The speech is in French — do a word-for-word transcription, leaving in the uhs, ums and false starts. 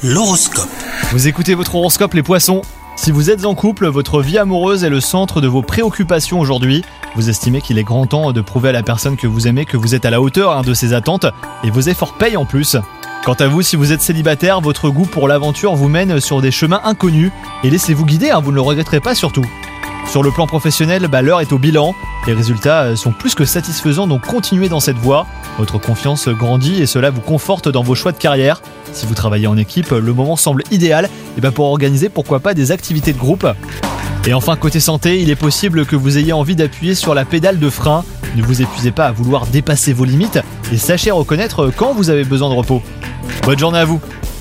L'horoscope. Vous écoutez votre horoscope les poissons. Si vous êtes en couple, votre vie amoureuse est le centre de vos préoccupations aujourd'hui. Vous estimez qu'il est grand temps de prouver à la personne que vous aimez que vous êtes à la hauteur hein, de ses attentes et vos efforts payent en plus. Quant à vous, si vous êtes célibataire, votre goût pour l'aventure vous mène sur des chemins inconnus et laissez-vous guider, hein, vous ne le regretterez pas surtout. Sur le plan professionnel, bah, l'heure est au bilan. Les résultats sont plus que satisfaisants, donc continuez dans cette voie. Votre confiance grandit et cela vous conforte dans vos choix de carrière. Si vous travaillez en équipe, le moment semble idéal et bah, pour organiser pourquoi pas des activités de groupe. Et enfin, côté santé, il est possible que vous ayez envie d'appuyer sur la pédale de frein. Ne vous épuisez pas à vouloir dépasser vos limites et sachez reconnaître quand vous avez besoin de repos. Bonne journée à vous!